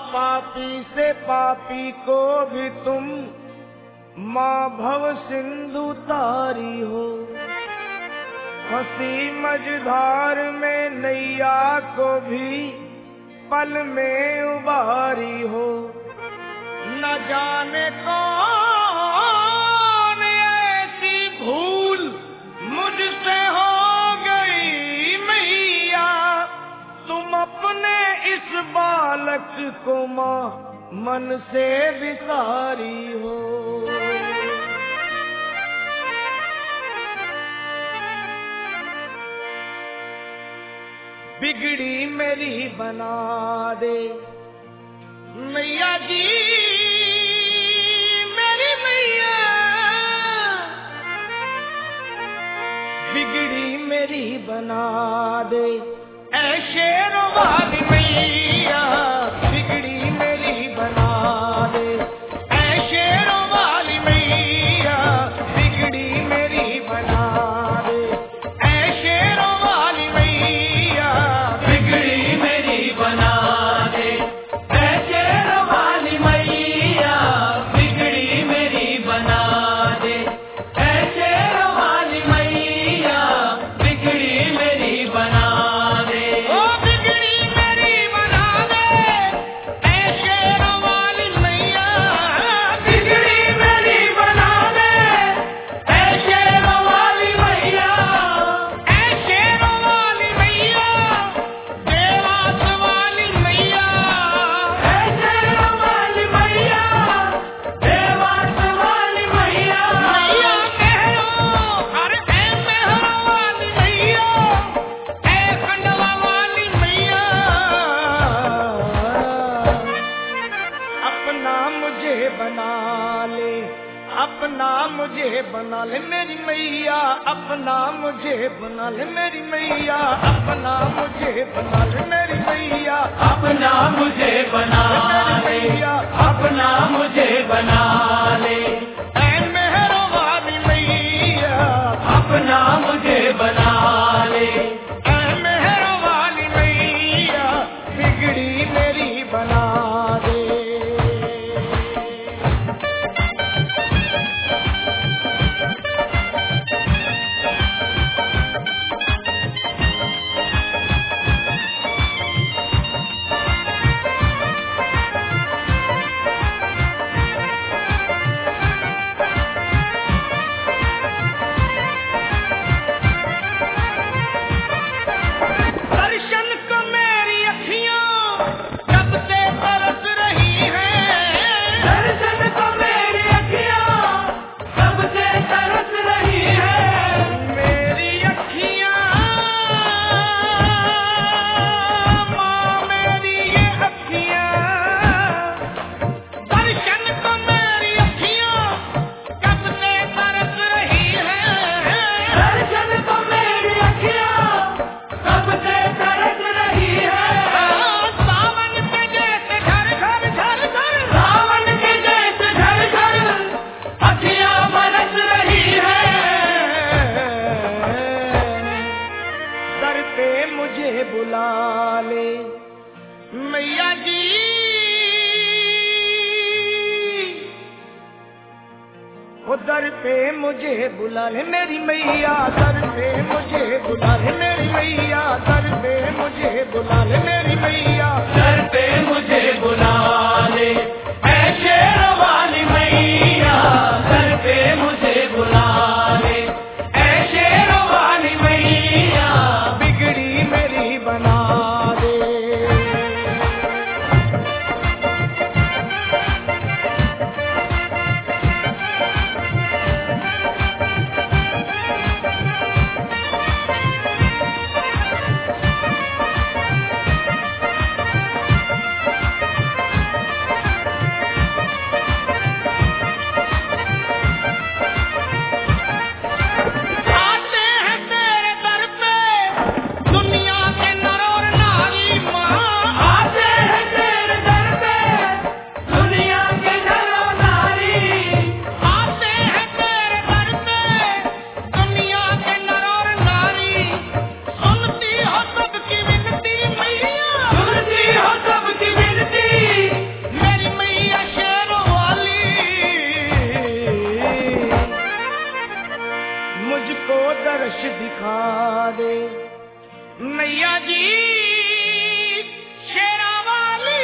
पापी से पापी को भी तुम माँ भव सिंधु तारी हो। फंसी मझधार में नैया को भी पल में उबारी हो। न जाने कौन ऐसी भूल मुझसे हो गई मैया, तुम अपने इस बालक को माँ मन से बिसारी हो। बिगड़ी मेरी बना दे मैया जी, मेरी मैया। बिगड़ी मेरी बना दे ऐ शेरों वाली मैया, बिगड़ी मेरी बना दे ऐ शेरों वाली मैया, बिगड़ी मेरी बना दे ऐ शेरों वाली मैया, बिगड़ी मेरी बना दे ऐ शेरों वाली मैया, बिगड़ी मेरी बना दे ऐ शेरों वाली मैया, बिगड़ी मेरी बना दे। ओ बिगड़ी मेरी बना दे ऐ शेरों वाली मैया, बिगड़ी मेरी बना दे ऐ शेरों वाली मैया, ऐ शेरों वाली मैया, देवास वाली मैया, ऐ शेरों वाली मैया, देवास वाली मैया, मैया मेहरो, अरे ऐ मेहरो वाली मैया, ऐ खंडवा वाली मैया। अपना मुझे बना ले, अपना मुझे बना ले मेरी मैया, अपना मुझे बना ले मेरी मैया, अपना मुझे बना ले मेरी मैया, अपना मुझे बना ले, अपना मुझे बना ले, ऐ मेहरो वाली मैया, अपना मुझे बना ले, ऐ मेहरो वाली मैया, बिगड़ी मेरी बना दे। दर्शन को मेरी अखियां कब से तरस रही हैं, दर्शन को मेरी अखियां कब से तरस रही है, मेरी अखियां माँ मेरी ये अखियां। दर्शन को मेरी अखियां कब से तरस रही हैं, दर्शन को मेरी अखियां कब से तरस रही है, सावन के जैसे घर घर घर घर, सावन के जैसे घर घर अखियां बरस रही है, दर पे मुझे बुला ले मैया जी, वो दर पे मुझे बुला ले मेरी मैया, दर पे मुझे बुला ले मेरी मैया, दर पे मुझे बुला ले मेरी मैया, दर पे मुझे बुला ले ऐ शेरों वाली मैया, दर पे मुझे बुला ले ऐ शेरों वाली मैया, बिगड़ी मेरी बना दे। दिखा दे। मैया जी शेरा वाली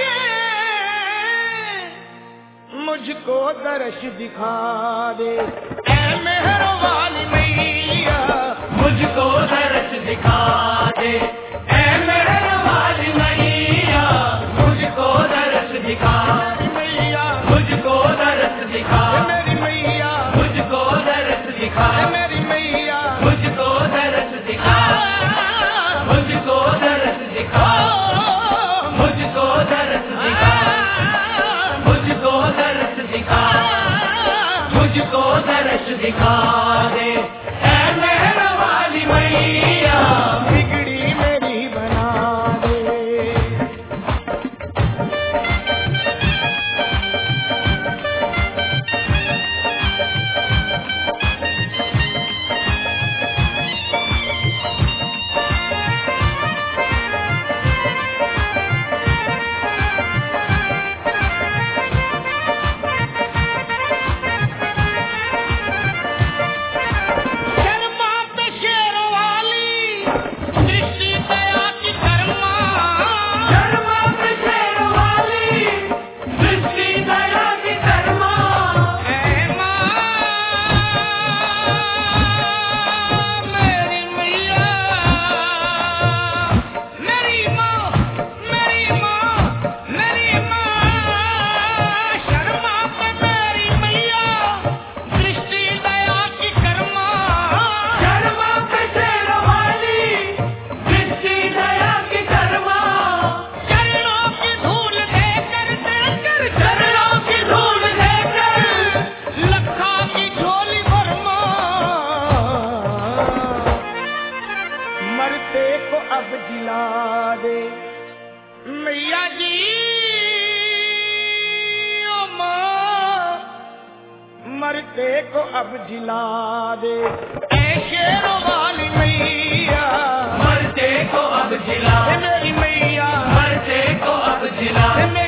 मुझको दर्श दिखा दे। ऐ मेहर वाली मैया मुझको दर्श दिखा दे। ऐ मेहर वाली मैया मुझको दर्श दिखा। मैया मुझको दर्श दिखा। मेरी मैया मुझको दर्श दिखा। मेरी मैया मुझको दर्श दिखा। मुझको दर्श दिखा। मुझको दर्श दिखा। मुझको दर्श दिखा। मुझको दर्श दिखा दे। ऐ मेहर वाली मैया बिगड़ी मेरी बना दे। शर्मा पे शेर वाली दृष्टि दया की कर्मा। शर्मा पे शेर वाली दृष्टि दया की कर्मा। ऐ माँ मेरी मैया मेरी माँ मेरी माँ मेरी माँ। शर्मा पे मेरी मैया दृष्टि दया की कर्मा। शर्मा पे शेर वाली दृष्टि दया की कर्मा। चरणों की धूल देकर चरणों की धूल देकर लखा की झोली भरमा। मरते को अब जिला दे। मैया जी ओ माँ मरते को अब जिला दे। ऐ शेरों वाली मैया मरते को अब जिला। मेरी मैया मरते को अब जिला।